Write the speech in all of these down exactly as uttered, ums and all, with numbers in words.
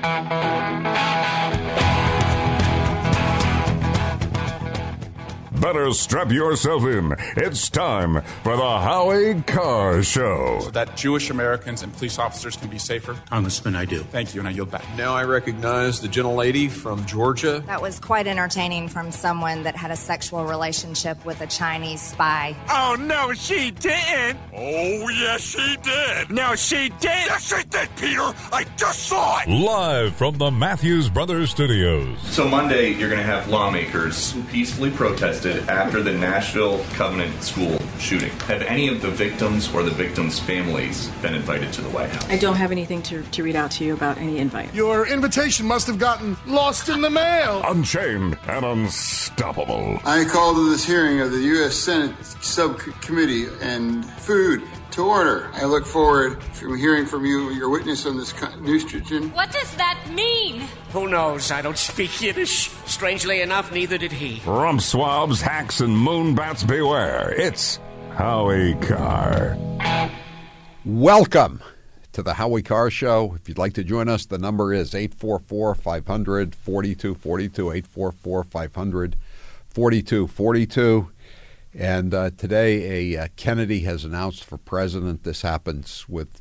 Better strap yourself in. It's time for the Howie Carr Show. So that Jewish Americans and police officers can be safer? Congressman, I do. Thank you, and I yield back. Now I recognize the gentlelady from Georgia. That was quite entertaining from someone that had a sexual relationship with a Chinese spy. Oh, no, she didn't. Oh, yes, she did. No, she didn't. Yes, she did, Peter. I just saw it. Live from the Matthews Brothers Studios. So Monday, you're going to have lawmakers who peacefully protested after the Nashville Covenant School shooting. Have any of the victims or the victims' families been invited to the White House? I don't have anything to, to read out to you about any invite. Your invitation must have gotten lost in the mail. Unchained and unstoppable. I call to this hearing of the U S Senate Subcommittee and Food to order. I look forward to hearing from you, your witness on this Neutrogen. What does that mean? Who knows? I don't speak Yiddish. Strangely enough, neither did he. Rump swabs, hacks, and moonbats beware. It's Howie Carr. Welcome to the Howie Carr Show. If you'd like to join us, the number is eight four four, five hundred, forty-two forty-two, eight four four, five hundred, forty-two forty-two. And uh, today, a uh, Kennedy has announced for president. This happens with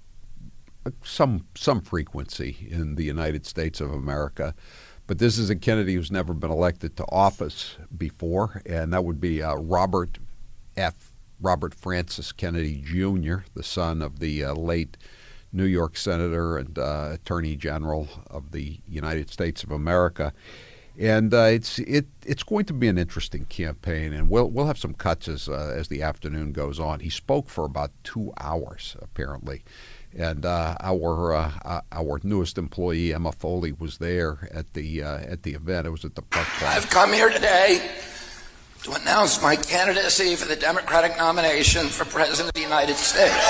some some frequency in the United States of America. But this is a Kennedy who's never been elected to office before, and that would be uh, Robert F. Robert Francis Kennedy Junior, the son of the uh, late New York Senator and uh, Attorney General of the United States of America. And uh, it's it it's going to be an interesting campaign, and we'll we'll have some cuts as uh, as the afternoon goes on. He spoke for about two hours apparently, and uh, our uh, our newest employee Emma Foley was there at the uh, at the event. It was at the Park Plaza. I've come here today to announce my candidacy for the Democratic nomination for President of the United States.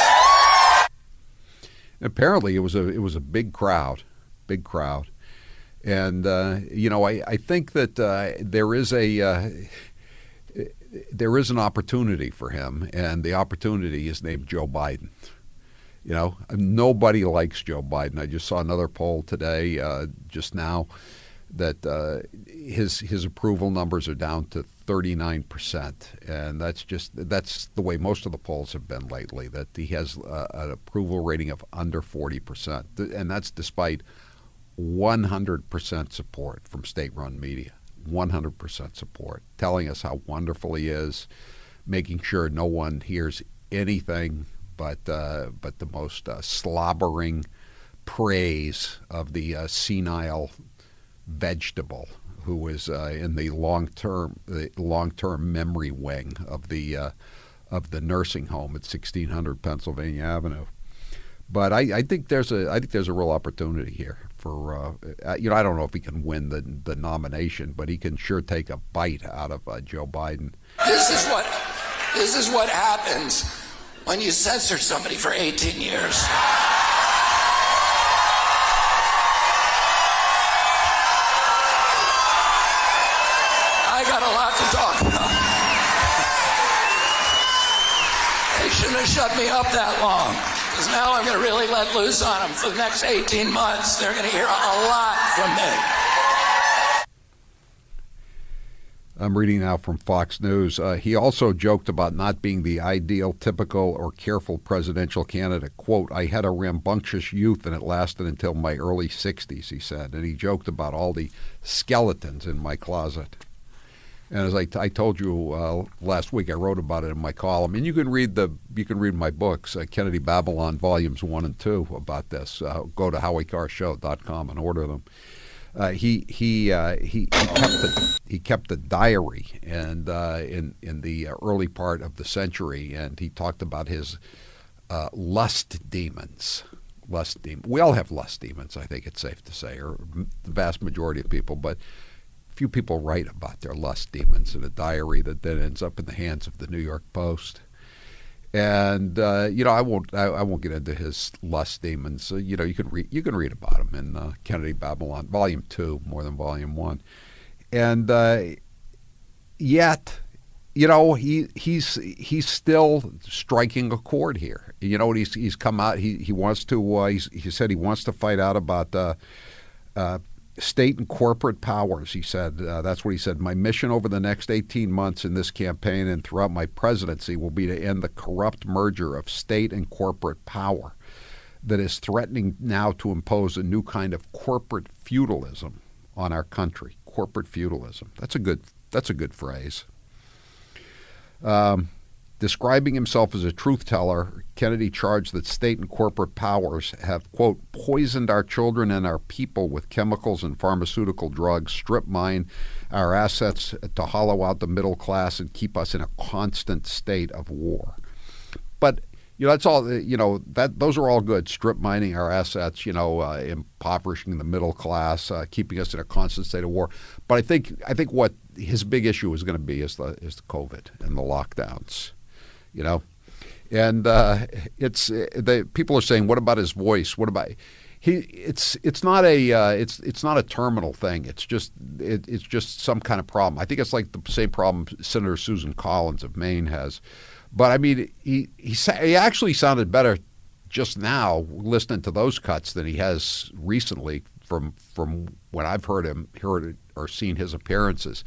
Apparently, it was a it was a big crowd, big crowd. And, uh, you know, I, I think that uh, there is a uh, there is an opportunity for him, and the opportunity is named Joe Biden. You know, nobody likes Joe Biden. I just saw another poll today, uh, just now, that uh, his his approval numbers are down to thirty-nine percent, and that's just that's the way most of the polls have been lately. That he has uh, an approval rating of under forty percent, and that's despite one hundred percent support from state-run media, one hundred percent support, telling us how wonderful he is, making sure no one hears anything but uh, but the most uh, slobbering praise of the uh, senile vegetable who is uh, in the long-term the long-term memory wing of the uh, of the nursing home at sixteen hundred Pennsylvania Avenue. But I, I think there's a I think there's a real opportunity here for uh, you know I don't know if he can win the the nomination, but he can sure take a bite out of uh, Joe Biden. This is what this is what happens when you censor somebody for eighteen years. I got a lot to talk about. They shouldn't have shut me up that long. Because now I'm going to really let loose on them for the next eighteen months. They're going to hear a lot from me. I'm reading now from Fox News. Uh, he also joked about not being the ideal, typical, or careful presidential candidate. Quote, I had a rambunctious youth and it lasted until my early sixties, he said. And he joked about all the skeletons in my closet. And as I, t- I told you uh, last week, I wrote about it in my column. And you can read the you can read my books, uh, Kennedy Babylon Volumes One and Two, about this. Uh, go to howie carr show dot com and order them. Uh, he he, uh, he he kept the, he kept a diary and uh, in in the early part of the century, and he talked about his uh, lust demons. Lust demons. We all have lust demons, I think it's safe to say, or the vast majority of people, but few people write about their lust demons in a diary that then ends up in the hands of the New York Post. And uh, you know, I won't I, I won't get into his lust demons. Uh, you know, you can read you can read about them in uh, Kennedy Babylon, Volume Two, more than Volume One. And uh, yet, you know, he he's he's still striking a chord here. You know, he's he's come out. He he wants to. Uh, he's, he said he wants to fight out about. Uh, Uh, State and corporate powers, he said. Uh, that's what he said. My mission over the next eighteen months in this campaign and throughout my presidency will be to end the corrupt merger of state and corporate power that is threatening now to impose a new kind of corporate feudalism on our country. Corporate feudalism. That's a good. That's a good phrase. Um, Describing himself as a truth teller, Kennedy charged that state and corporate powers have, quote, poisoned our children and our people with chemicals and pharmaceutical drugs, strip mine our assets to hollow out the middle class and keep us in a constant state of war. But, you know, that's all, you know, that those are all good, strip mining our assets, you know, uh, impoverishing the middle class, uh, keeping us in a constant state of war. But I think I think what his big issue is going to be is the is the COVID and the lockdowns. You know, and uh, it's the people are saying, what about his voice? What about he? It's it's not a uh, it's it's not a terminal thing. It's just it, it's just some kind of problem. I think it's like the same problem Senator Susan Collins of Maine has. But I mean, he he he actually sounded better just now listening to those cuts than he has recently from from when I've heard him heard or seen his appearances.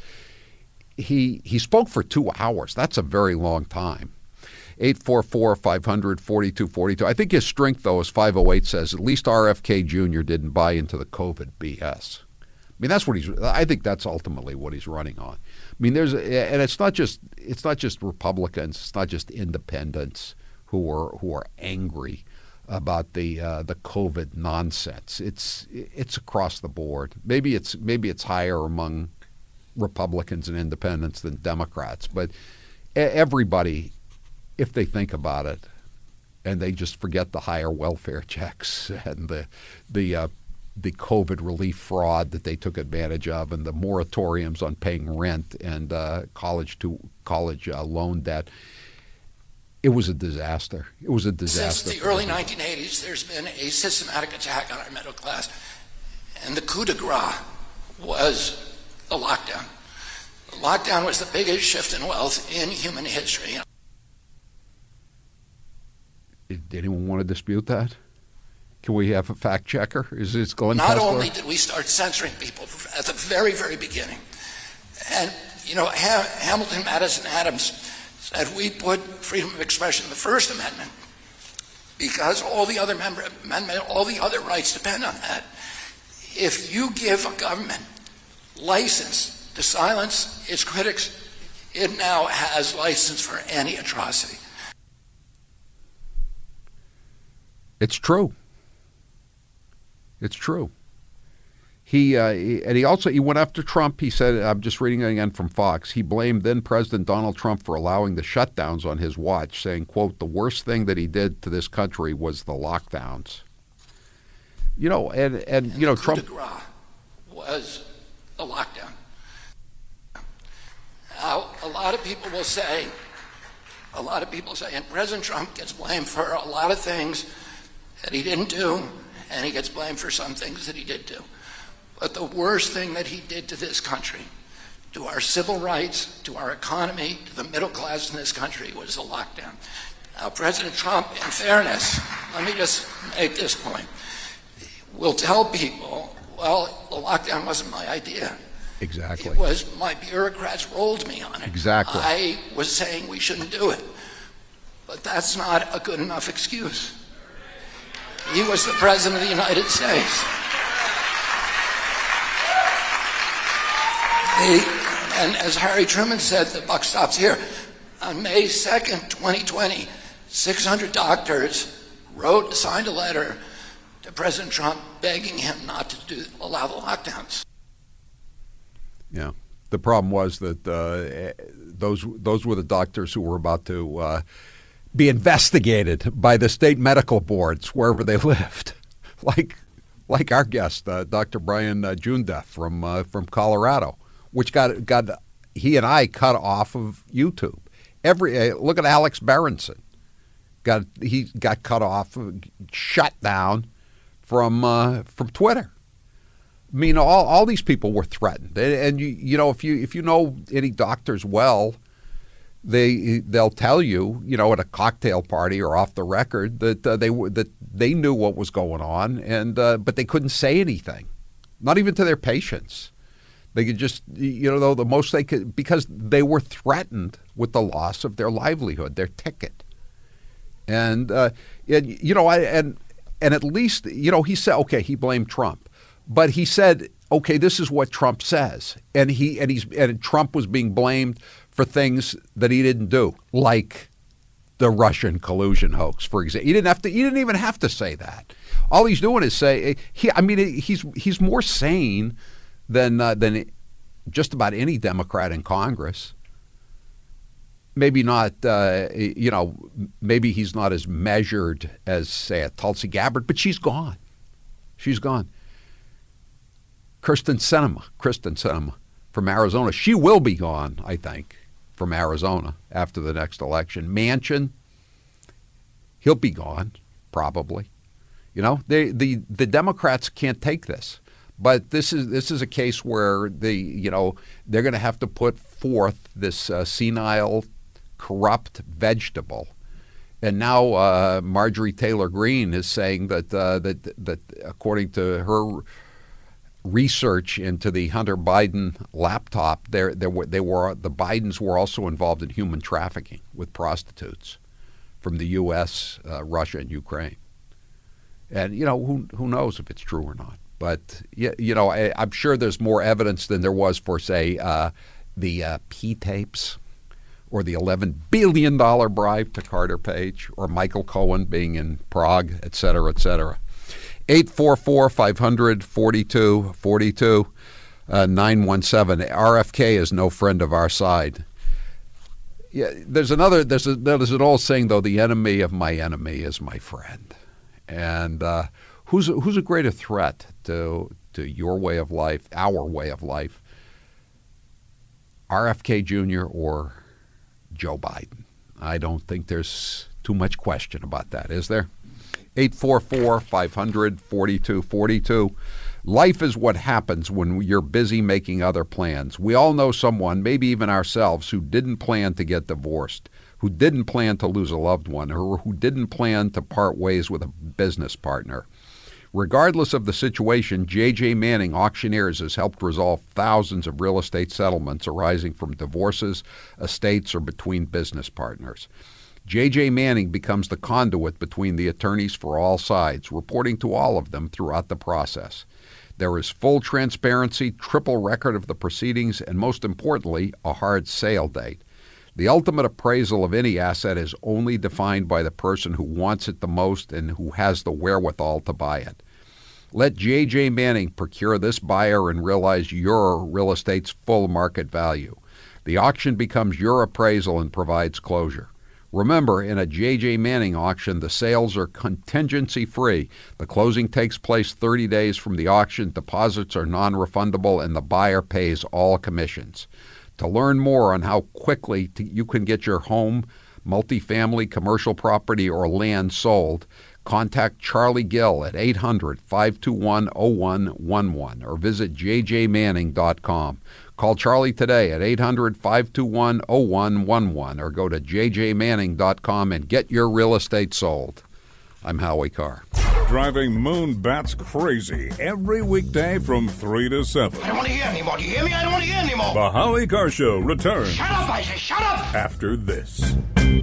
He he spoke for two hours. That's a very long time. eight four four, five hundred, forty-two forty-two. I think his strength, though, as five oh eight says, at least R F K Junior didn't buy into the COVID B S. I mean, that's what he's. I think that's ultimately what he's running on. I mean, there's, and it's not just it's not just Republicans, it's not just independents who are who are angry about the uh, the COVID nonsense. It's it's across the board. Maybe it's maybe it's higher among Republicans and independents than Democrats, but everybody, if they think about it, and they just forget the higher welfare checks and the the uh, the COVID relief fraud that they took advantage of, and the moratoriums on paying rent and uh, college to college uh, loan debt, it was a disaster. It was a disaster. Since the early nineteen eighties, there's been a systematic attack on our middle class, and the coup de grace was the lockdown. The lockdown was the biggest shift in wealth in human history. Did anyone want to dispute that? Can we have a fact checker? Is it Glenn Not Kessler? only did we start censoring people at the very, very beginning, and, you know, ha- Hamilton, Madison, Adams said we put freedom of expression in the First Amendment because all the other member- amendment, all the other rights depend on that. If you give a government license to silence its critics, it now has license for any atrocity. It's true. It's true. He, uh, he and he also he went after Trump. He said, I'm just reading it again from Fox. He blamed then President Donald Trump for allowing the shutdowns on his watch, saying, quote, the worst thing that he did to this country was the lockdowns. You know, and and, and you know, coup Trump de grace was the lockdown. Now, a lot of people will say, a lot of people say, and President Trump gets blamed for a lot of things that he didn't do, and he gets blamed for some things that he did do. But the worst thing that he did to this country, to our civil rights, to our economy, to the middle class in this country, was the lockdown. Now, President Trump, in fairness, let me just make this point, will tell people, well, the lockdown wasn't my idea. Exactly. It was my bureaucrats rolled me on it. Exactly. I was saying we shouldn't do it. But that's not a good enough excuse. He was the President of the United States. The, and as Harry Truman said, the buck stops here. On May second, twenty twenty, six hundred doctors wrote, signed a letter to President Trump begging him not to do, allow the lockdowns. Yeah. The problem was that uh, those those were the doctors who were about to uh, be investigated by the state medical boards wherever they lived, like like our guest, uh, Doctor Brian uh, Jundeff from uh, from Colorado, which got got he and I cut off of YouTube. Every uh, look at Alex Berenson, got he got cut off, shut down from uh, from Twitter. I mean, all all these people were threatened, and, and you you know if you if you know any doctors well, they they'll tell you you know at a cocktail party or off the record that uh, they that they knew what was going on, and uh, but they couldn't say anything. not even to their patients. They could just, you know, the most they could, because they were threatened with the loss of their livelihood, their ticket. And, uh, and you know, I, and and at least, you know, he said, okay, he blamed Trump. But he said, okay, this is what Trump says. And he and he's and Trump was being blamed for things that he didn't do, like the Russian collusion hoax, for example. He didn't have to. He didn't even have to say that. All he's doing is say he. I mean, he's he's more sane than uh, than just about any Democrat in Congress. Maybe not. Uh, you know, maybe he's not as measured as, say, a Tulsi Gabbard, but she's gone. She's gone. Kirsten Sinema, Kristen Sinema from Arizona. She will be gone, I think, from Arizona after the next election. Manchin, he'll be gone, probably. You know, they, the the Democrats can't take this. But this is this is a case where they, you know, they're going to have to put forth this uh, senile, corrupt vegetable. And now uh, Marjorie Taylor Greene is saying that uh, that that according to her research into the Hunter Biden laptop, there there were they were the Bidens were also involved in human trafficking with prostitutes from the U S, uh, Russia, and Ukraine. And you know, who who knows if it's true or not? But you know, I, I'm sure there's more evidence than there was for, say, uh, the uh, P tapes, or the eleven billion dollars bribe to Carter Page, or Michael Cohen being in Prague, et cetera, et cetera. eight four four, five hundred, forty-two forty-two, uh, nine one seven. R F K is no friend of our side. Yeah, there's another. There's a, there's an old saying, though: the enemy of my enemy is my friend. And uh, who's who's a greater threat to to your way of life, our way of life? R F K Junior or Joe Biden? I don't think there's too much question about that, is there? eight four four, five hundred, forty-two forty-two. Life is what happens when you're busy making other plans. We all know someone, maybe even ourselves, who didn't plan to get divorced, who didn't plan to lose a loved one, or who didn't plan to part ways with a business partner. Regardless of the situation, J J Manning Auctioneers has helped resolve thousands of real estate settlements arising from divorces, estates, or between business partners. J J Manning becomes the conduit between the attorneys for all sides, reporting to all of them throughout the process. There is full transparency, triple record of the proceedings, and most importantly, a hard sale date. The ultimate appraisal of any asset is only defined by the person who wants it the most and who has the wherewithal to buy it. Let J J Manning procure this buyer and realize your real estate's full market value. The auction becomes your appraisal and provides closure. Remember, in a J J Manning auction, the sales are contingency-free. The closing takes place thirty days from the auction, deposits are non-refundable, and the buyer pays all commissions. To learn more on how quickly to, you can get your home, multifamily, commercial property, or land sold, contact Charlie Gill at eight hundred, five two one, oh one one one or visit j j manning dot com. Call Charlie today at eight hundred, five two one, oh one one one or go to j j manning dot com and get your real estate sold. I'm Howie Carr. Driving Moonbats crazy every weekday from three to seven. I don't want to hear anymore. Do you hear me? I don't want to hear anymore. The Howie Carr Show returns. Shut up, I say, shut up! After this.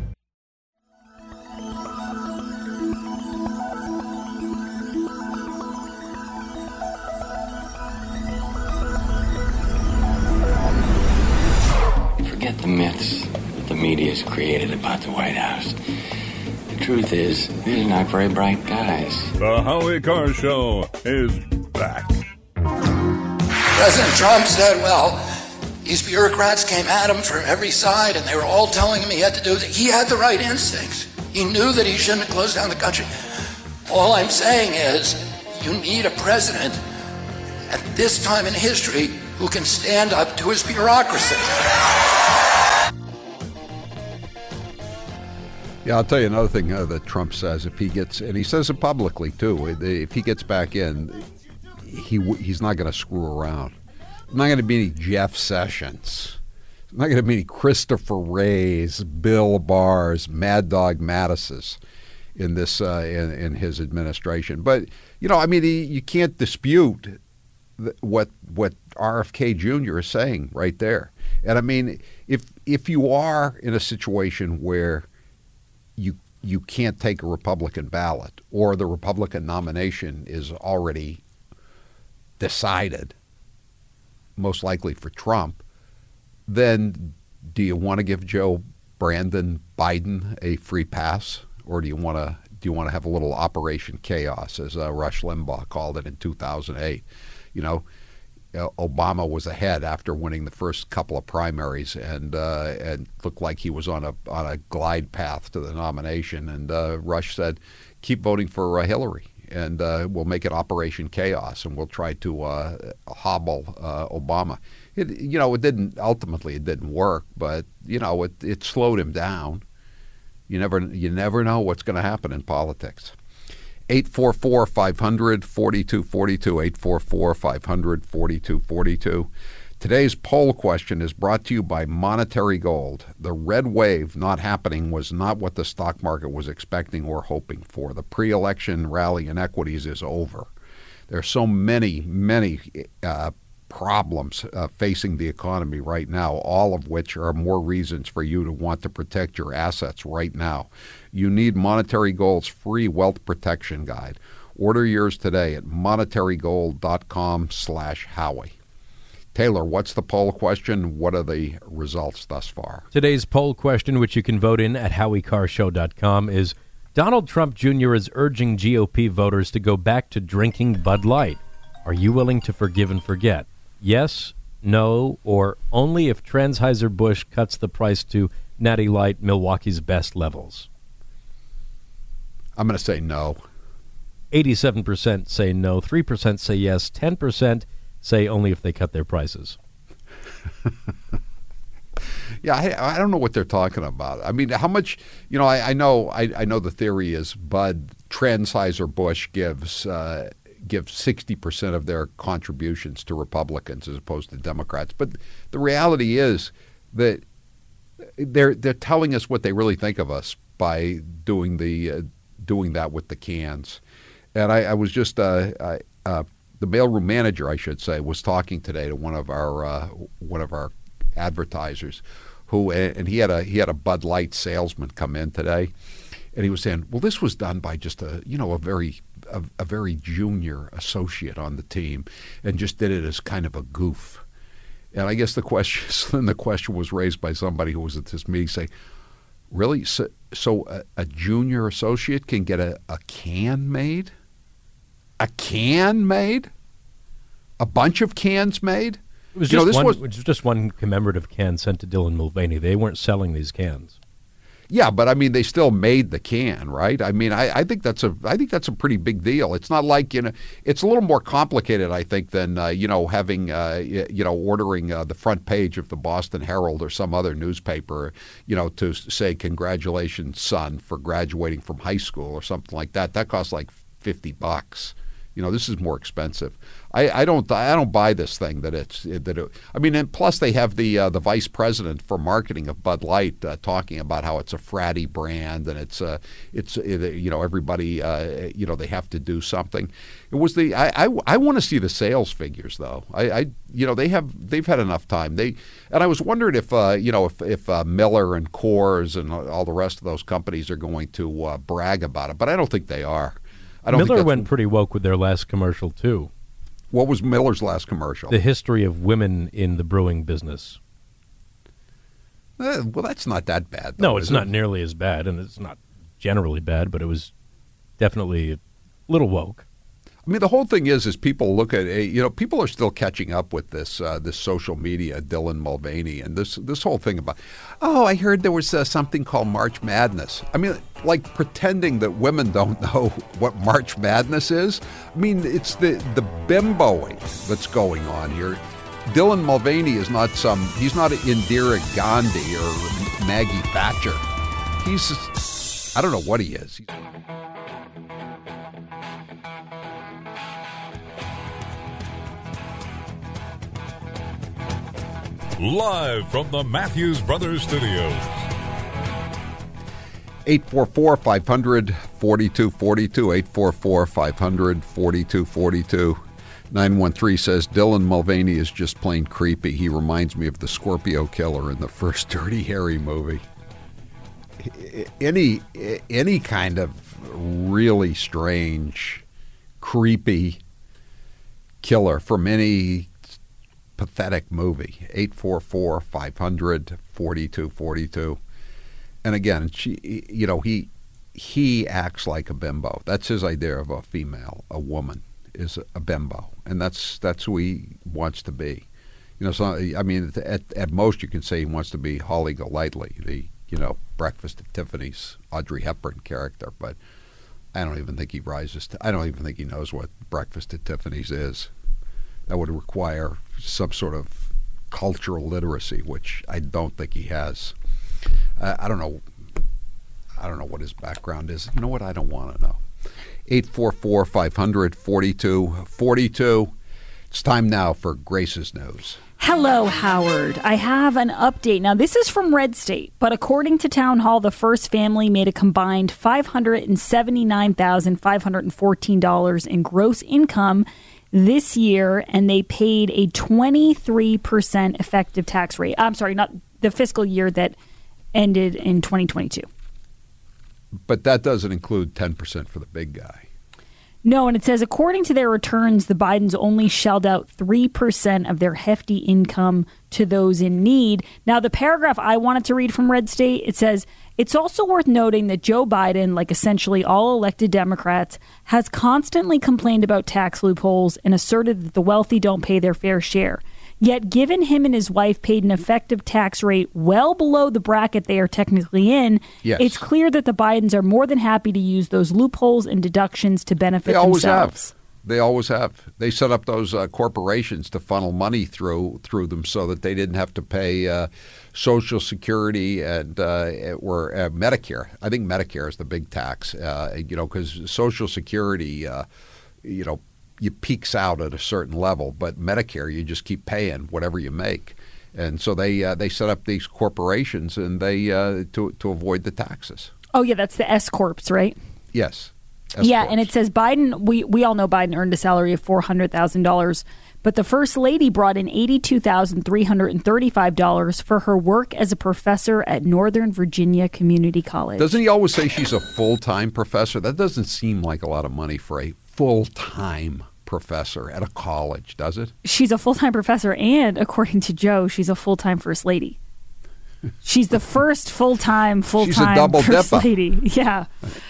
Forget the myths that the media's created about the White House. The truth is, these are not very bright guys. The Howie Carr Show is back. President Trump said, well, these bureaucrats came at him from every side, and they were all telling him he had to do it. He had the right instincts. He knew that he shouldn't have closed down the country. All I'm saying is, you need a president at this time in history who can stand up to his bureaucracy. Yeah, I'll tell you another thing uh, that Trump says. If he gets, and he says it publicly too, if he gets back in, he he's not going to screw around. There's not going to be any Jeff Sessions. There's not going to be any Christopher Wrays, Bill Barrs, Mad Dog Mattis's in this uh, in, in his administration. But you know, I mean, he, you can't dispute th- what what R F K Junior is saying right there. And I mean, if if you are in a situation where you you can't take a Republican ballot or the Republican nomination is already decided, most likely for Trump, then do you want to give Joe Brandon Biden a free pass, or do you want to do you want to have a little Operation Chaos, as uh, Rush Limbaugh called it in two thousand eight? You know, Obama was ahead after winning the first couple of primaries, and uh, and looked like he was on a on a glide path to the nomination. And uh, Rush said, "Keep voting for uh, Hillary, and uh, we'll make it Operation Chaos, and we'll try to uh, hobble uh, Obama." It, you know, it didn't ultimately. It didn't work, but you know, it it slowed him down. You never you never know what's going to happen in politics. eight four four, five hundred, forty-two forty-two, eight four four, five hundred, forty-two forty-two. Today's poll question is brought to you by Monetary Gold. The red wave not happening was not what the stock market was expecting or hoping for. The pre-election rally in equities is over. There are so many, many uh, problems uh, facing the economy right now, all of which are more reasons for you to want to protect your assets right now. You need Monetary Gold's free wealth protection guide. Order yours today at monetarygold.com slash Howie. Taylor, what's the poll question? What are the results thus far? Today's poll question, which you can vote in at howie carr show dot com, is Donald Trump Junior is urging G O P voters to go back to drinking Bud Light. Are you willing to forgive and forget? Yes, no, or only if Anheuser-Busch cuts the price to Natty Light, Milwaukee's best levels? I'm going to say no. eighty-seven percent say no, three percent say yes, ten percent say only if they cut their prices. Yeah, I, I don't know what they're talking about. I mean, how much, you know, I, I know I, I know the theory is Bud, Anheuser-Busch gives uh, gives sixty percent of their contributions to Republicans as opposed to Democrats. But the reality is that they're they're telling us what they really think of us by doing the uh, doing that with the cans. And I, I was just uh, I, uh, the mailroom manager, I should say, was talking today to one of our uh, one of our advertisers, who and he had a he had a Bud Light salesman come in today, and he was saying, "Well, this was done by just a you know a very a, a very junior associate on the team, and just did it as kind of a goof." And I guess the question then the question was raised by somebody who was at this meeting, saying, "Really? So, so a, a junior associate can get a, a can made? A can made? A bunch of cans made?" It was, you just know, this one, was, it was just one commemorative can sent to Dylan Mulvaney. They weren't selling these cans. Yeah, but I mean, they still made the can, right? I mean, I, I think that's a I think that's a pretty big deal. It's not like, you know, it's a little more complicated, I think, than uh, you know having uh, you know ordering uh, the front page of the Boston Herald or some other newspaper, you know, to say congratulations, son, for graduating from high school or something like that. That costs like fifty bucks. You know, this is more expensive. I, I don't I don't buy this thing that it's that it, I mean, and plus they have the uh, the vice president for marketing of Bud Light uh, talking about how it's a fratty brand and it's uh, it's it, you know everybody uh, you know they have to do something. It was the I I, I want to see the sales figures though. I, I you know they have they've had enough time. They and I was wondering if uh, you know if if uh, Miller and Coors and all the rest of those companies are going to uh, brag about it, but I don't think they are. I don't Miller think went pretty woke with their last commercial, too. What was Miller's last commercial? The history of women in the brewing business. Uh, well, that's not that bad, though, No, it's not it? nearly as bad, and it's not generally bad, but it was definitely a little woke. I mean, the whole thing is, is people look at, you know, people are still catching up with this uh, this social media, Dylan Mulvaney, and this this whole thing about, oh, I heard there was uh, something called March Madness. I mean, like pretending that women don't know what March Madness is. I mean, it's the, the bimboing that's going on here. Dylan Mulvaney is not some, he's not Indira Gandhi or Maggie Thatcher. He's, I don't know what he is. Live from the Matthews Brothers Studios. eight four four, five hundred, forty-two forty-two, eight four four, five hundred, forty-two forty-two. nine one three says, Dylan Mulvaney is just plain creepy. He reminds me of the Scorpio Killer in the first Dirty Harry movie. Any, any kind of really strange, creepy killer from any pathetic movie. eight four four, five hundred, forty-two forty-two. And again, she, you know, he he acts like a bimbo. That's his idea of a female, a woman, is a bimbo, and that's that's who he wants to be. You know, so I mean, at at most you can say he wants to be Holly Golightly, the you know Breakfast at Tiffany's Audrey Hepburn character, but I don't even think he rises to. I don't even think he knows what Breakfast at Tiffany's is. That would require some sort of cultural literacy, which I don't think he has. Uh, I don't know. I don't know what his background is. You know what? I don't want to know. eight four four, five hundred, forty-two forty-two. It's time now for Grace's News. Hello, Howard. I have an update. Now, this is from Red State, but according to Town Hall, the first family made a combined five hundred seventy-nine thousand five hundred fourteen dollars in gross income this year, and they paid a twenty-three percent effective tax rate. I'm sorry, not the fiscal year that ended in twenty twenty-two. But that doesn't include ten percent for the big guy. No, and it says, according to their returns, the Bidens only shelled out three percent of their hefty income to those in need. Now, the paragraph I wanted to read from Red State, it says, it's also worth noting that Joe Biden, like essentially all elected Democrats, has constantly complained about tax loopholes and asserted that the wealthy don't pay their fair share. Yet, given him and his wife paid an effective tax rate well below the bracket they are technically in, yes. It's clear that the Bidens are more than happy to use those loopholes and deductions to benefit they always themselves. Have. They always have. They set up those uh, corporations to funnel money through through them so that they didn't have to pay uh, Social Security and uh, or uh, Medicare. I think Medicare is the big tax, uh, you know, because Social Security, uh, you know, you peaks out at a certain level, but Medicare, you just keep paying whatever you make. And so they uh, they set up these corporations and they uh, to to avoid the taxes. Oh, yeah, that's the S Corps, right? Yes. Yeah, and it says Biden, we, we all know Biden earned a salary of four hundred thousand dollars, but the First Lady brought in eighty-two thousand three hundred thirty-five dollars for her work as a professor at Northern Virginia Community College. Doesn't he always say she's a full-time professor? That doesn't seem like a lot of money for a full-time professor at a college, does it? She's a full-time professor, and according to Joe, she's a full-time First Lady. She's the first full-time, full-time she's a double First dipper. Lady. Yeah.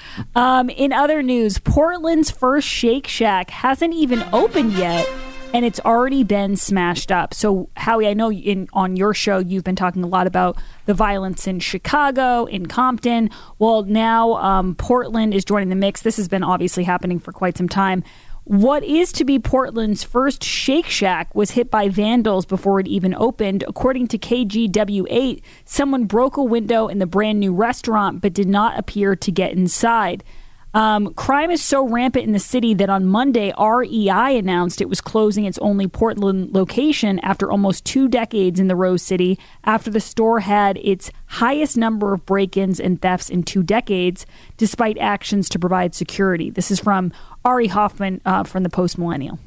Um, in other news, Portland's first Shake Shack hasn't even opened yet, and it's already been smashed up. So, Howie, I know in on your show you've been talking a lot about the violence in Chicago, in Compton. Well, now um, Portland is joining the mix. This has been obviously happening for quite some time. What is to be Portland's first Shake Shack was hit by vandals before it even opened. According to K G W eight, someone broke a window in the brand new restaurant but did not appear to get inside. Um, crime is so rampant in the city that on Monday, R E I announced it was closing its only Portland location after almost two decades in the Rose City, after the store had its highest number of break-ins and thefts in two decades, despite actions to provide security. This is from Ari Hoffman uh, from the Post Millennial.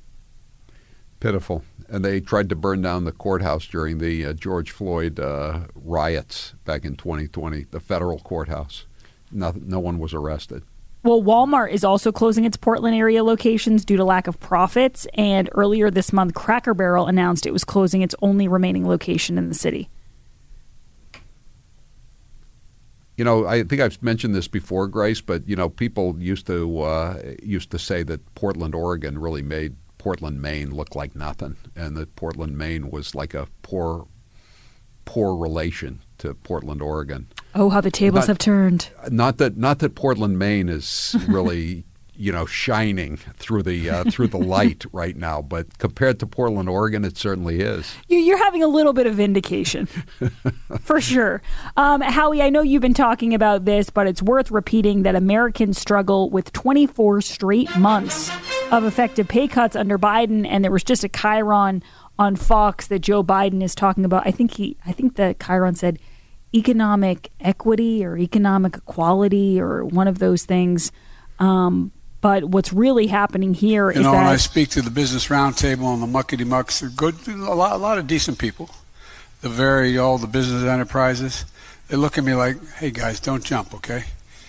Pitiful. And they tried to burn down the courthouse during the uh, George Floyd uh, riots back in twenty twenty, the federal courthouse. No, no one was arrested. Well, Walmart is also closing its Portland area locations due to lack of profits. And earlier this month, Cracker Barrel announced it was closing its only remaining location in the city. You know, I think I've mentioned this before, Grace, but, you know, people used to uh, used to say that Portland, Oregon really made Portland, Maine look like nothing, and that Portland, Maine was like a poor, poor relation to Portland, Oregon. Oh, how the tables not, have turned. Not that not that Portland, Maine is really, you know, shining through the uh, through the light right now, but compared to Portland, Oregon, it certainly is. You're having a little bit of vindication, for sure. Um, Howie, I know you've been talking about this, but it's worth repeating that Americans struggle with twenty-four straight months of effective pay cuts under Biden, and there was just a chyron on Fox that Joe Biden is talking about. I think he, I think the chyron said economic equity or economic equality or one of those things. Um, But what's really happening here you is know, that when I speak to the business roundtable and the muckety mucks, they're good, a lot, a lot of decent people. The very all the business enterprises, they look at me like, "Hey guys, don't jump, okay?"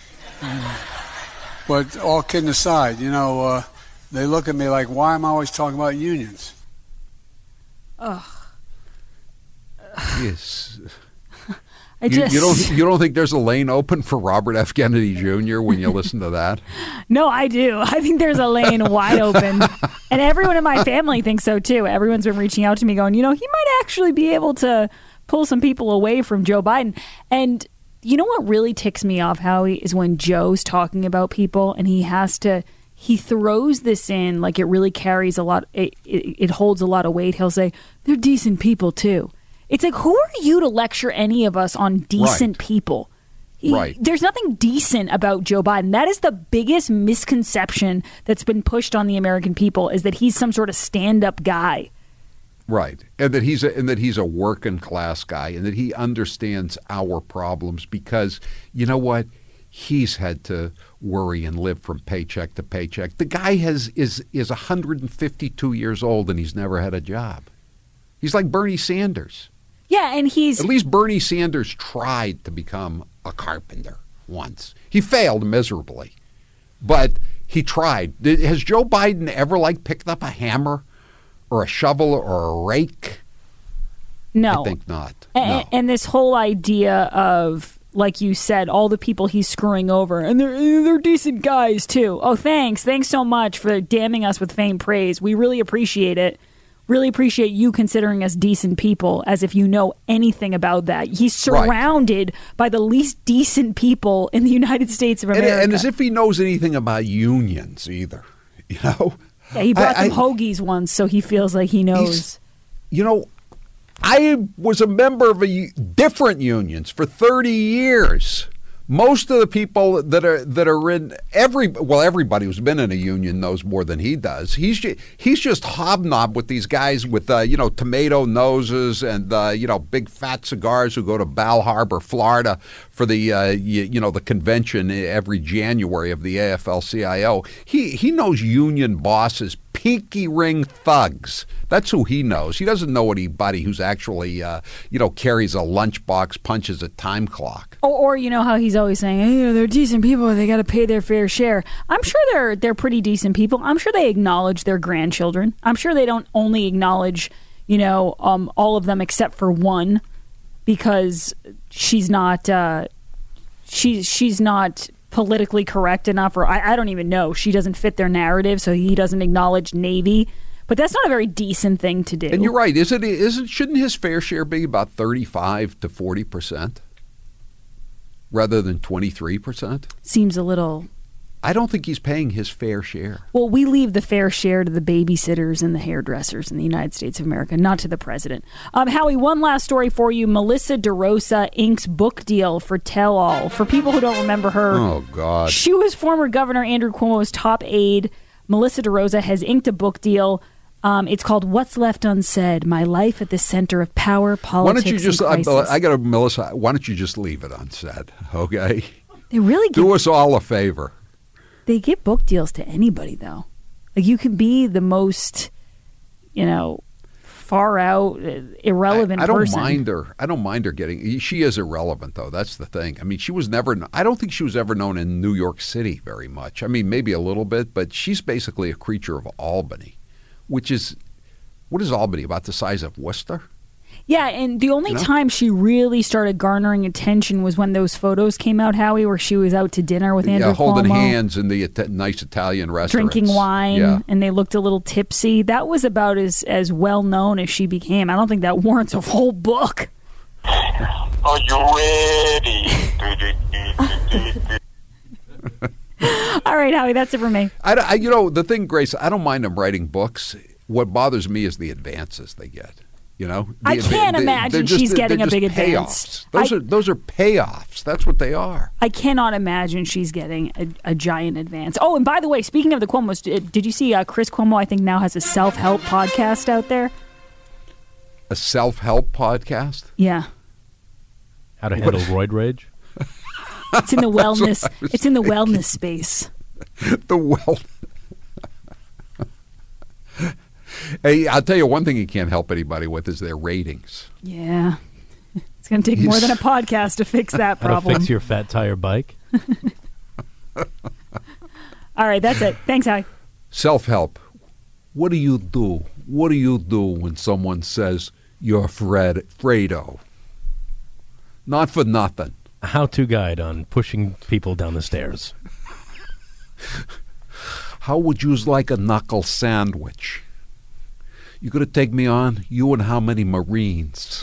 But all kidding aside, you know, uh, they look at me like, "Why am I always talking about unions?" Ugh. Yes. I you, just you don't you don't think there's a lane open for Robert F. Kennedy Junior when you listen to that? No, I do. I think there's a lane wide open. And everyone in my family thinks so, too. Everyone's been reaching out to me going, you know, he might actually be able to pull some people away from Joe Biden. And you know what really ticks me off, Howie, is when Joe's talking about people and he has to, he throws this in like it really carries a lot, it, it, it holds a lot of weight. He'll say, they're decent people, too. It's like, who are you to lecture any of us on decent right. people? He, right. There's nothing decent about Joe Biden. That is the biggest misconception that's been pushed on the American people, is that he's some sort of stand-up guy. Right, and that he's a, and that he's a working class guy, and that he understands our problems because, you know what, he's had to worry and live from paycheck to paycheck. The guy has is is one hundred fifty-two years old and he's never had a job. He's like Bernie Sanders. Yeah, and he's... At least Bernie Sanders tried to become a carpenter once. He failed miserably, but he tried. Has Joe Biden ever, like, picked up a hammer or a shovel or a rake? No. I think not. And, no. and this whole idea of, like you said, all the people he's screwing over, and they're, they're decent guys, too. Oh, thanks. Thanks so much for damning us with faint praise. We really appreciate it. Really appreciate you considering us decent people, as if you know anything about that. He's surrounded right. by the least decent people in the United States of America. And, and as if he knows anything about unions either, you know? Yeah, he brought I, them I, hoagies once, so he feels like he knows. You know, I was a member of a, different unions for thirty years. Most of the people that are that are in every well, everybody who's been in a union knows more than he does. He's just, he's just hobnob with these guys with uh, you know tomato noses and uh, you know big fat cigars who go to Bal Harbor, Florida, for the uh, you, you know the convention every January of the A F L C I O. He he knows union bosses, pinky ring thugs. That's who he knows. He doesn't know anybody who's actually, uh, you know, carries a lunchbox, punches a time clock. Or, or you know how he's always saying, hey, you know, they're decent people. They got to pay their fair share. I'm sure they're they're pretty decent people. I'm sure they acknowledge their grandchildren. I'm sure they don't only acknowledge, you know, um, all of them except for one, because she's not uh, she's she's not politically correct enough, or I, I don't even know. She doesn't fit their narrative, so he doesn't acknowledge Navy. But that's not a very decent thing to do. And you're right. Is it? Is it? Shouldn't his fair share be about thirty-five to forty percent, rather than twenty-three percent? Seems a little. I don't think he's paying his fair share. Well, we leave the fair share to the babysitters and the hairdressers in the United States of America, not to the president. Um, Howie, one last story for you. Melissa DeRosa inks book deal for Tell All. For people who don't remember her, oh God, she was former Governor Andrew Cuomo's top aide. Melissa DeRosa has inked a book deal. Um, it's called What's Left Unsaid, My Life at the Center of Power, Politics, Why don't you just, and Crisis. I, I got to, Melissa, why don't you just leave it unsaid, okay? They really do us all a favor. They give book deals to anybody, though. Like, you can be the most, you know, far out, irrelevant I, I don't person. mind her. I don't mind her getting. She is irrelevant, though. That's the thing. I mean, she was never. I don't think she was ever known in New York City very much. I mean, maybe a little bit, but she's basically a creature of Albany. Which is, what is Albany, about the size of Worcester? Yeah, and the only You know? time she really started garnering attention was when those photos came out, Howie, where she was out to dinner with Andrew Yeah, holding Cuomo, hands in the Ita- nice Italian restaurants. drinking wine, Yeah. and they looked a little tipsy. That was about as, as well known as she became. I don't think that warrants a whole book. Are you ready? All right, Howie, that's it for me. I, I, you know, the thing, Grace, I don't mind them writing books. What bothers me is the advances they get. You know, the I can't adva- imagine just- she's getting a just big payoffs. advance. Those I- are those are payoffs. That's what they are. I cannot imagine she's getting a, a giant advance. Oh, and by the way, speaking of the Cuomos, did, did you see uh, Chris Cuomo, I think, now has a self-help podcast out there? A self-help podcast? Yeah. How to handle roid rage? It's in the That's what wellness. I was It's in the thinking. wellness space. the wealth. Hey, I'll tell you one thing you can't help anybody with is their ratings. Yeah. It's going to take more than a podcast to fix that How problem. to fix your fat tire bike. All right, that's it. Thanks, Howie. Self-help. What do you do? What do you do when someone says you're Fred Fredo? Not for nothing. A how-to guide on pushing people down the stairs. How would you like a knuckle sandwich? You gonna take me on? You and how many Marines?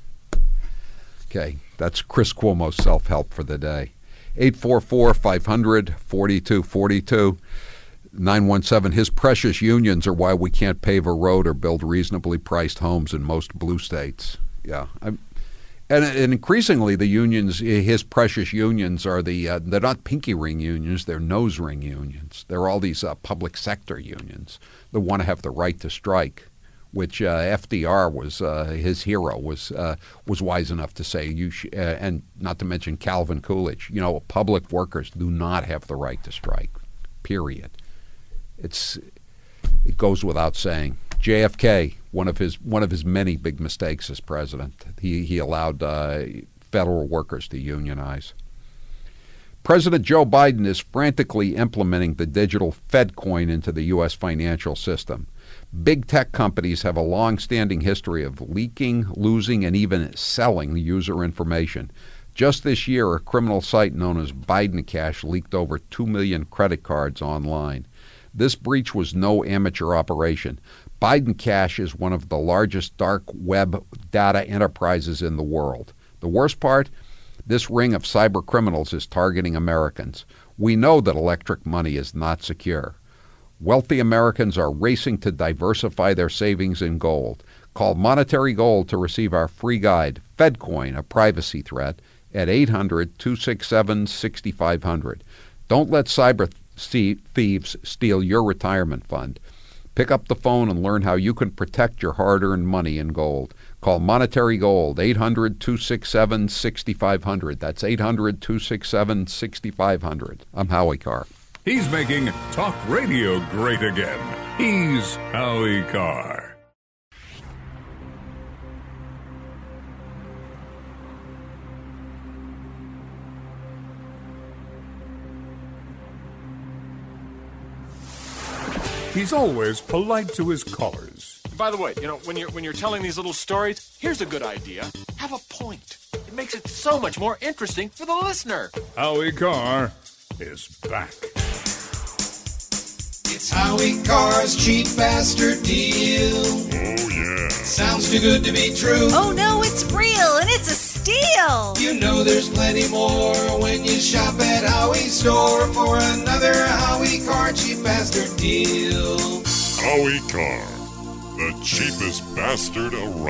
Okay, that's Chris Cuomo's self-help for the day. eight four four, five hundred, forty-two forty-two. nine one seven, his precious unions are why we can't pave a road or build reasonably priced homes in most blue states. Yeah. I'm, and, and increasingly the unions, his precious unions are the, uh, they're not pinky ring unions, they're nose ring unions. They're all these uh, public sector unions that want to have the right to strike, which uh, F D R was, uh, his hero, was uh, was wise enough to say, you sh- uh, and not to mention Calvin Coolidge, you know, public workers do not have the right to strike, period. It's it goes without saying. J F K, one of his one of his many big mistakes as president, he he allowed uh, federal workers to unionize. President Joe Biden is frantically implementing the digital Fed coin into the U S financial system. Big tech companies have a long-standing history of leaking, losing, and even selling user information. Just this year, a criminal site known as Biden Cash leaked over two million credit cards online. This breach was no amateur operation. Biden Cash is one of the largest dark web data enterprises in the world. The worst part? This ring of cyber criminals is targeting Americans. We know that electric money is not secure. Wealthy Americans are racing to diversify their savings in gold. Call Monetary Gold to receive our free guide, FedCoin, a privacy threat, at eight hundred, two six seven, six five zero zero. Don't let cyber thieves steal your retirement fund. Pick up the phone and learn how you can protect your hard-earned money in gold. Call Monetary Gold, eight hundred, two six seven, six five zero zero. That's eight hundred, two six seven, six five zero zero. I'm Howie Carr. He's making talk radio great again. He's Howie Carr. He's always polite to his callers. By the way, you know, when you're when you're telling these little stories, here's a good idea. Have a point. It makes it so much more interesting for the listener. Howie Carr is back. It's Howie Carr's cheap bastard deal. Oh, yeah. Sounds too good to be true. Oh, no, it's real, and it's a steal. You know there's plenty more when you shop at Howie's store for another Howie Carr cheap bastard deal. Howie Carr, the cheapest bastard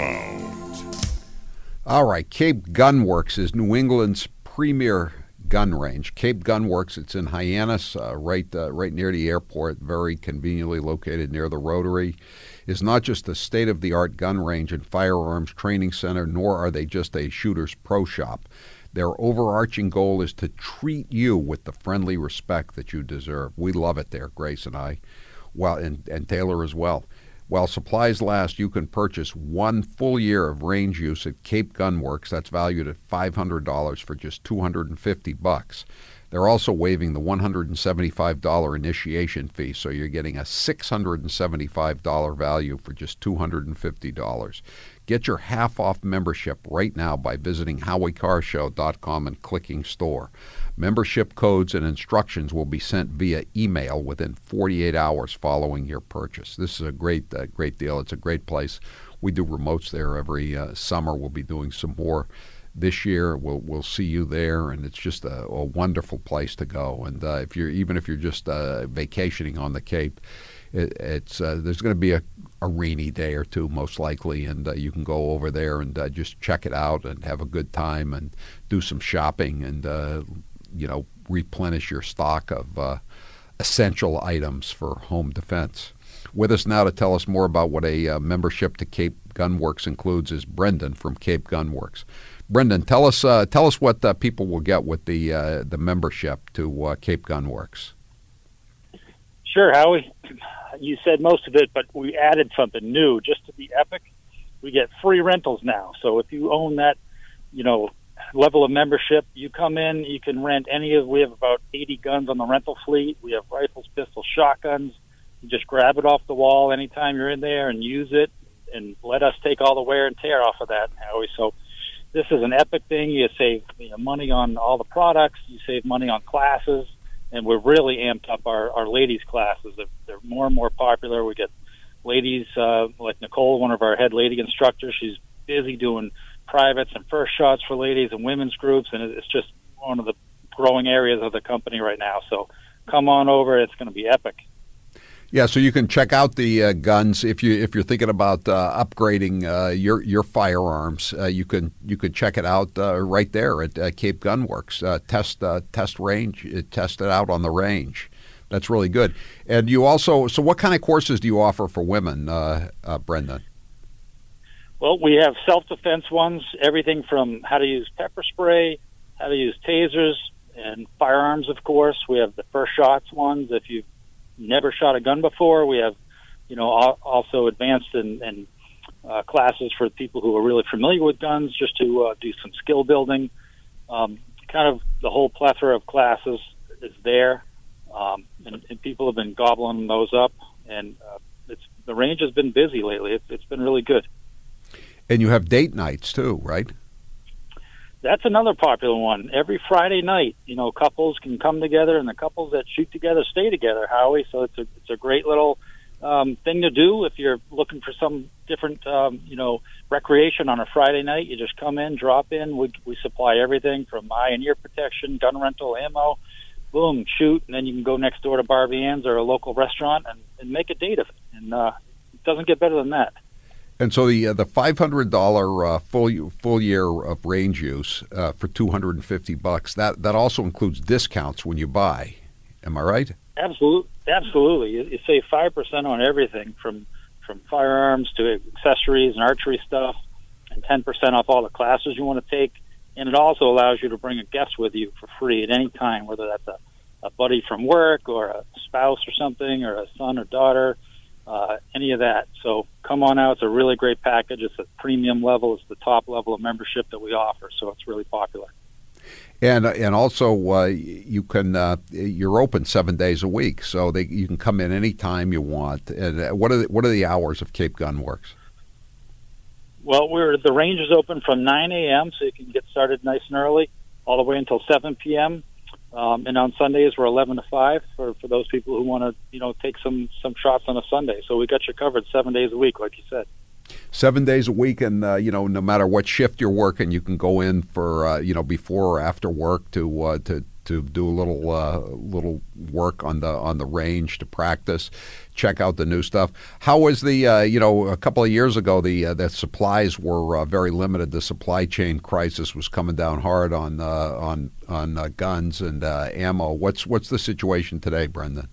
around. All right, Cape Gun Works is New England's premier gun range. Cape Gun Works, it's in Hyannis, uh, right uh, right near the airport, very conveniently located near the Rotary, is not just a state-of-the-art gun range and firearms training center, nor are they just a shooter's pro shop. Their overarching goal is to treat you with the friendly respect that you deserve. We love it there, Grace and I, well, and, and Taylor as well. While supplies last, you can purchase one full year of range use at Cape Gun Works. That's valued at five hundred dollars for just two hundred fifty bucks. They're also waiving the one hundred seventy-five dollars initiation fee, so you're getting a six hundred seventy-five dollars value for just two hundred fifty dollars. Get your half-off membership right now by visiting howie carr show dot com and clicking store. Membership codes and instructions will be sent via email within forty-eight hours following your purchase. This is a great, uh, great deal. It's a great place. We do remotes there every uh, summer. We'll be doing some more this year. We'll we'll see you there, and it's just a, a wonderful place to go. And uh, if you're even if you're just uh, vacationing on the Cape, it, it's uh, there's going to be a, a rainy day or two most likely, and uh, you can go over there and uh, just check it out and have a good time and do some shopping and uh, you know replenish your stock of uh, essential items for home defense. With us now to tell us more about what a uh, membership to Cape Gun Works includes is Brendan from Cape Gun Works. Brendan, tell us uh, tell us what uh, people will get with the uh, the membership to uh, Cape Gun Works. Sure, Howie. You said most of it, but we added something new just to be epic. We get free rentals now. So if you own that, you know, level of membership, you come in, you can rent any of, we have about eighty guns on the rental fleet. We have rifles, pistols, shotguns. You just grab it off the wall anytime you're in there and use it, and let us take all the wear and tear off of that, Howie. So this is an epic thing. You save you know, money on all the products. You save money on classes. And we're really amped up our, our ladies' classes. They're, they're more and more popular. We get ladies uh, like Nicole, one of our head lady instructors. She's busy doing privates and first shots for ladies and women's groups, and it's just one of the growing areas of the company right now. So come on over. It's going to be epic. Yeah, so you can check out the uh, guns if you if you're thinking about uh, upgrading uh, your your firearms. Uh, you can you could check it out uh, right there at uh, Cape Gun Works. Uh, test uh, test range, uh, test it out on the range. That's really good. And you also, so what kind of courses do you offer for women, uh, uh, Brendan? Well, we have self-defense ones, everything from how to use pepper spray, how to use tasers, and firearms, of course. We have the first shots ones. If you've never shot a gun before, we have, you know, also advanced in, in uh, classes for people who are really familiar with guns, just to uh, do some skill building. Um, kind of the whole plethora of classes is there, um, and, and people have been gobbling those up. And uh, it's the range has been busy lately. It's, it's been really good. And you have date nights too, right? That's another popular one. Every Friday night, you know, couples can come together, and the couples that shoot together stay together, Howie. So it's a it's a great little um, thing to do if you're looking for some different, um, you know, recreation on a Friday night. You just come in, drop in. We we supply everything from eye and ear protection, gun rental, ammo. Boom, shoot, and then you can go next door to Barbie Ann's or a local restaurant and, and make a date of it. And uh, it doesn't get better than that. And so the uh, the five hundred dollar uh, full full year of range use uh, for two hundred and fifty bucks. That that also includes discounts when you buy. Am I right? Absolutely, absolutely. You, you save five percent on everything from from firearms to accessories and archery stuff, and ten percent off all the classes you want to take. And it also allows you to bring a guest with you for free at any time, whether that's a, a buddy from work or a spouse or something, or a son or daughter. Uh, any of that. So come on out. It's a really great package. It's a premium level. It's the top level of membership that we offer. So it's really popular. And and also uh, you can uh, you're open seven days a week, so they, you can come in any time you want. And what are the, what are the hours of Cape Gun Works? Well, we're the range is open from nine a.m. so you can get started nice and early, all the way until seven p.m. Um, and on Sundays, we're eleven to five for, for those people who want to, you know, take some, some shots on a Sunday. So we got you covered seven days a week, like you said. Seven days a week, and, uh, you know, no matter what shift you're working, you can go in for, uh, you know, before or after work to uh, to to do a little uh, little work on the on the range to practice, check out the new stuff. How was the, uh, you know, a couple of years ago, the uh, the supplies were uh, very limited. The supply chain crisis was coming down hard on uh, on on uh, guns and uh, ammo. What's what's the situation today, Brendan?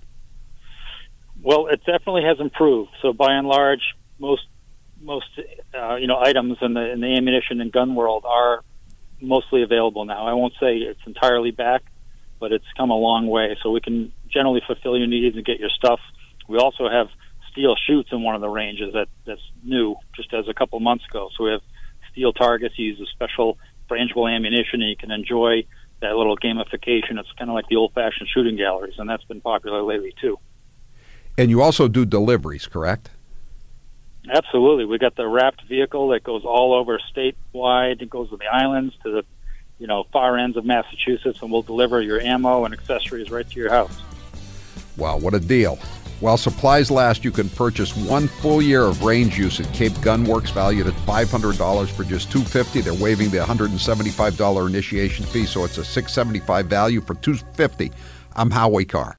Well, it definitely has improved. So by and large, most most uh, you know items in the in the ammunition and gun world are mostly available now. I won't say it's entirely back, but it's come a long way. So we can generally fulfill your needs and get your stuff. We also have steel chutes in one of the ranges that, that's new, just as a couple months ago. So we have steel targets. You use a special frangible ammunition, and you can enjoy that little gamification. It's kind of like the old-fashioned shooting galleries, and that's been popular lately too. And you also do deliveries, correct? Absolutely. We got the wrapped vehicle that goes all over statewide. It goes to the islands, to the you know far ends of Massachusetts, and we'll deliver your ammo and accessories right to your house. Wow, what a deal. While supplies last, you can purchase one full year of range use at Cape Gun Works, valued at five hundred dollars for just two hundred fifty dollars. They're waiving the one hundred seventy-five dollars initiation fee, so it's a six hundred seventy-five dollars value for two hundred fifty dollars. I'm Howie Carr.